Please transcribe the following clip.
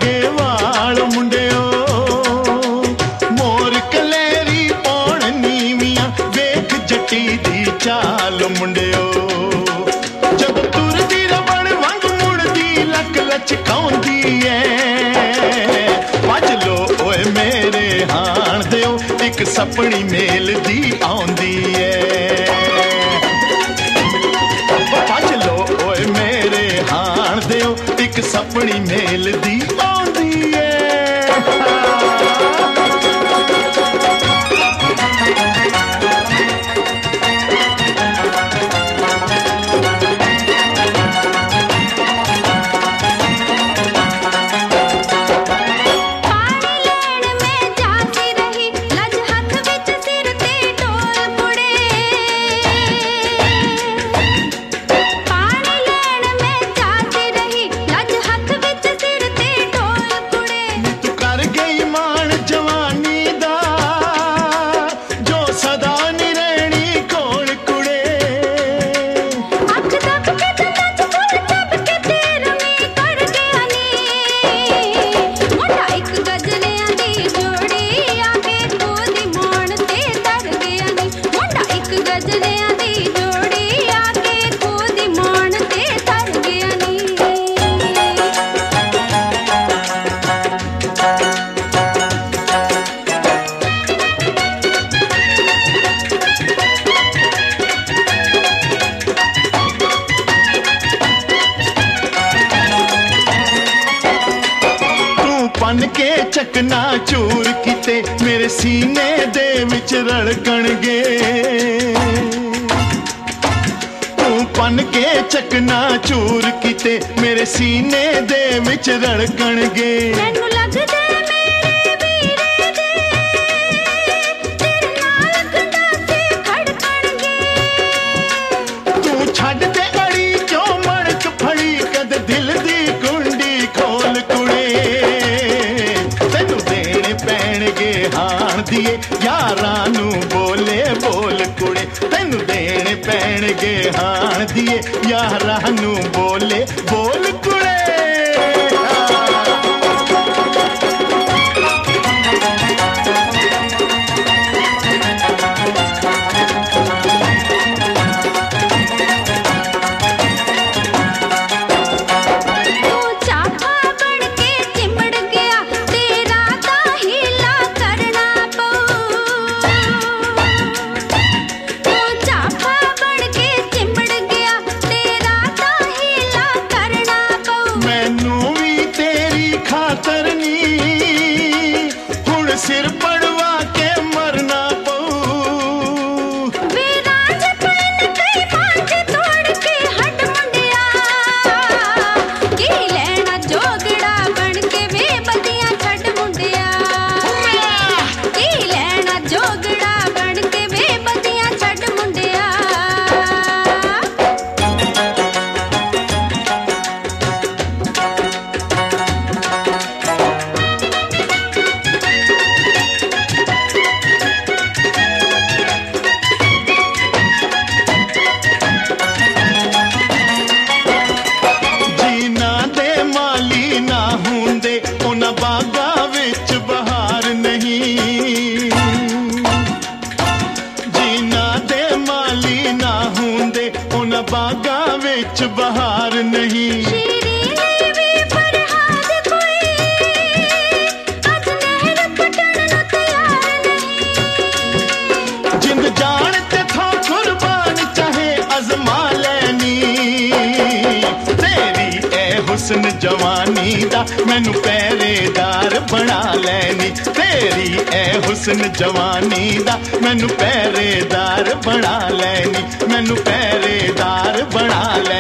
वर्गे वाल मुंडियो मोर कलेरी पौण नीवियां वेख जट्टी दी चाल मुंडियो जब तुरदी रबड़ वांग मुड़दी लक लचकाउंदी ऐ भज लो ओए मेरे हाण दियो एक सपनी मेल दी आउंदी ऐ भज लो ओए मेरे हाण दियो एक सपनी मेल दी आउंदी ऐ के चकना चूर किते मेरे सीने दे विच रड़कणगे तू पन के चकना चूर किते मेरे सीने दे विच रड़कणगे मैनू लगदे मेरे वीरे दे तेरे नाल गंढा ते खड़कणगे तू छड्ड दे अड़ी चो मणक फड़ी कद दिल दी कुंडी खोल कुड़े हाण दिए यारां नू बोले बोल कुड़े तैनू देने पैणगे हाण दिए यारां नू बोले बोल कुड़े सिर पड़वा के मरना पऊ वीराज पन कई मांझ तोड़ के हट मुंडिया की लेना जोगड़ा बन के वे बदियां छड़ मुंडिया की लेना जोगड़ा बन के वे बदियां छड़ मुंडिया बागा विच बहार नहीं जीना दे माली ना हुंदे उन बागा विच बहार नहीं जिंद जान ते थो कुर्बान चाहे अजमा लैनी तेरी ए हुस्न जवानी दा मैनू पहरेदार बना लैनी तेरी ए हुस्न जवानी दा मैनू पहरेदार बना लैनी मैनू पहरेदार बना